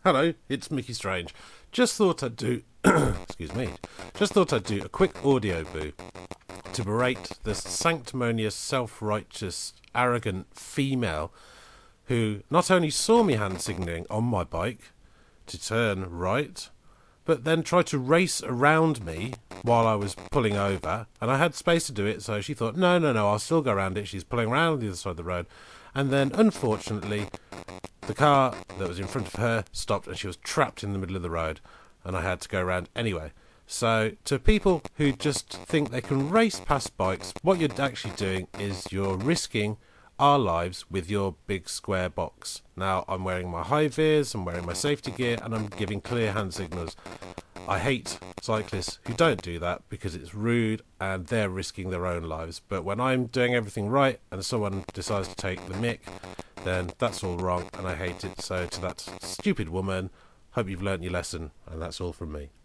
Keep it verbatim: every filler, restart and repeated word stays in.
Hello, it's Mickey Strange. Just thought I'd do, excuse me, just thought I'd do a quick audio boo to berate the sanctimonious, self-righteous, arrogant female who not only saw me hand signalling on my bike to turn right, but then tried to race around me while I was pulling over, and I had space to do it, so she thought, no, no, no, I'll still go around it. She's pulling around the other side of the road, and then, unfortunately, the car that was in front of her stopped and she was trapped in the middle of the road, and I had to go around anyway. So, to people who just think they can race past bikes, what you're actually doing is you're risking our lives with your big square box. Now, I'm wearing my high vis, I'm wearing my safety gear, and I'm giving clear hand signals. I hate cyclists who don't do that because it's rude and they're risking their own lives. But when I'm doing everything right and someone decides to take the mick, then that's all wrong and I hate it. So to that stupid woman, hope you've learnt your lesson, and that's all from me.